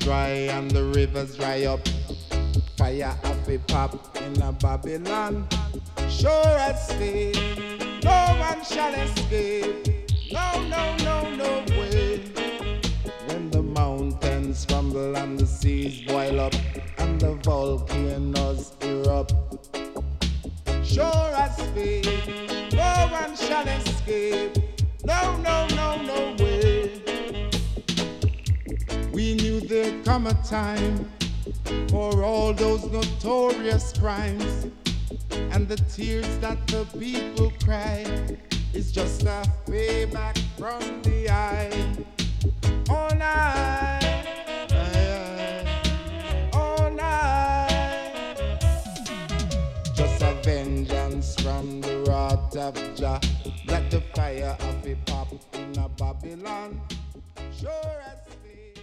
dry and the rivers dry up. Fire have a pop in a Babylon. Sure as fate, no one shall escape. No, no, no, no way. When the mountains crumble and the seas boil up and the volcanoes erupt. Sure as fate, no one shall escape. No, no, no, no way. We knew there'd come a time for all those notorious crimes, and the tears that the people cry is just a payback from the eye. All night, all night, just a vengeance from the wrath of Jah. Let the fire of it pop in a Babylon. Sure as fate.